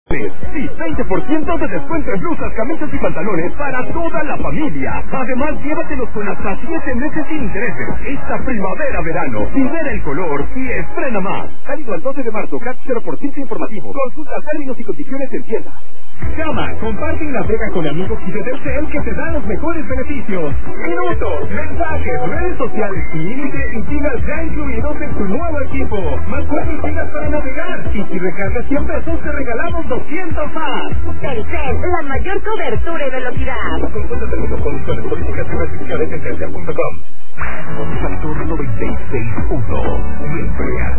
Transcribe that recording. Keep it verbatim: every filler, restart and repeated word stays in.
Sí, veinte por ciento de descuento en blusas, camisas y pantalones para toda la familia. Además, llévatelos con hasta siete meses sin intereses. Esta primavera-verano, libera el color y estrena más. Válido al doce de marzo, C A T cero por ciento informativo. Consulta términos y condiciones en tienda. Llama, comparte y navega con amigos y de Telcel que te dan los mejores beneficios. Minutos, mensajes, redes sociales y límite y gigas ya incluidos en tu nuevo equipo. Más cuatro gigas para navegar. Y si recargas cien pesos, te regalamos doscientos más. Telcel, la mayor cobertura y velocidad. Consulta términos, condiciones, políticas y restricciones en telcel punto com. Factor noventa y seis punto uno.